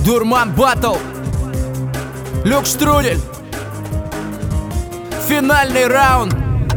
Дурман Баттл, Люк Штрудель. Финальный раунд.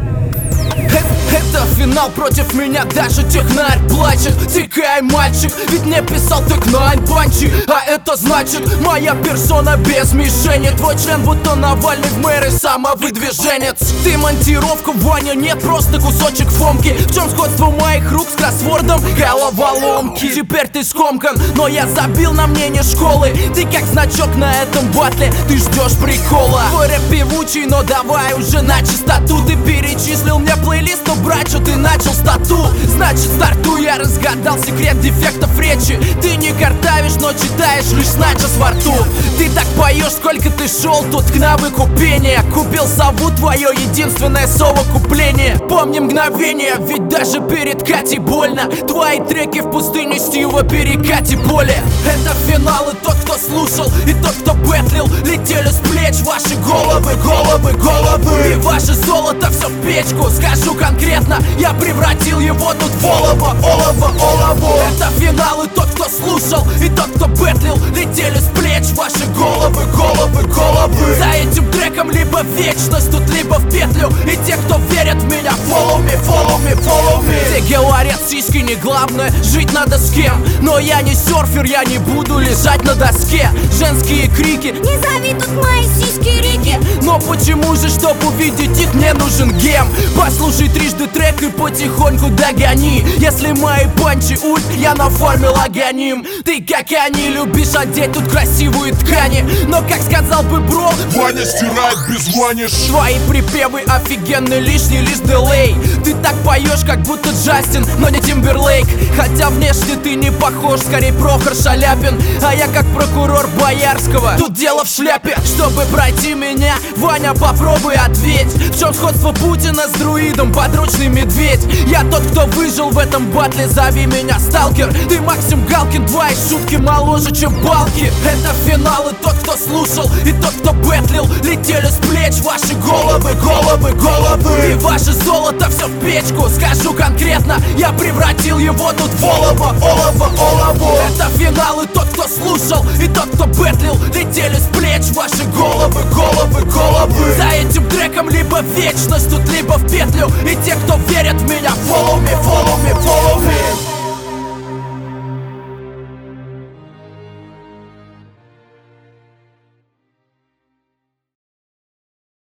Это финал, против меня даже технарь плачет. Тикай, мальчик, ведь мне писал ты Кнайн Банчи. А это значит, моя персона без мишени. Твой член будто Навальный в мэры, самовыдвиженец. Ты монтировку, Ваня, нет, просто кусочек фомки. В чем сходство моих рук с кроссвордом? Головоломки. Теперь ты скомкан, но я забил на мнение школы. Ты как значок на этом батле, ты ждешь прикола. Твой рэп певучий, но давай уже на чистоту. Ты перечислил мне плейлист, но брать, что ты начал стату. Значит, стартую, я разгадал секрет дефектов речи. Ты не картавишь, но читаешь лишь начос во рту. Ты так поешь, сколько ты шел тут к навыку пения. Купил сову, твое единственное совокупление. Помни мгновение, ведь даже перед Катей больно. Твои треки в пустыне Стива перекати поле. Это финал, и тот, кто слушал, и тот, кто бэтлил, летели с плеч ваши головы, головы, головы. И ваше золото все в печку. Скажу конкретно, я превратил его тут в олово, олово, олово. Это финал, и тот, кто слушал, и тот, кто бэтлил, летели с плеч ваши головы, головы, головы. За этим треком либо вечность тут, либо в петлю. И те, кто верят в меня, follow me, follow me, follow me. Все говорят, сиськи не главное, жить надо с кем. Но я не серфер, я не буду лежать на доске. Женские крики: не зови тут мои сиськи, Рики. Но почему же, чтобы увидеть их, мне нужен гем? Послушай трижды трек и потихоньку догони. Если мои панчи ульт, я нафармил агоним. Ты, как и они, любишь одеть тут красивые ткани. Но, как сказал бы бро, Ваня стирает без Вани. твои припевы офигенные, лишний лишь делей. Ты так поешь, как будто Джастин, но не Тимберлейк. Хотя внешне ты не похож, скорее Прохор Шаляпин. А я как прокурор Боярского, тут дело в шляпе. Чтобы пройти меня, Ваня, попробуй ответь. В чем сходство Путина с друидом, подручный медведь? Я тот, кто выжил в этом батле, зови меня сталкер. Ты Максим Галкин, твои шутки моложе, чем балки. Это финал, и тот, кто слушал, и тот, кто бэтлил, летели с плеч ваши головы, головы, головы. И ваше золото все в печку. Скажу конкретно, я превратил его тут в олово, олово, олово. Это финал, и тот, кто слушал, и тот, кто бэтлил, летели с плеч ваши головы, головы, головы. За этим треком либо вечность тут, либо в петлю. И те, кто верят в меня, follow me, follow me, follow me.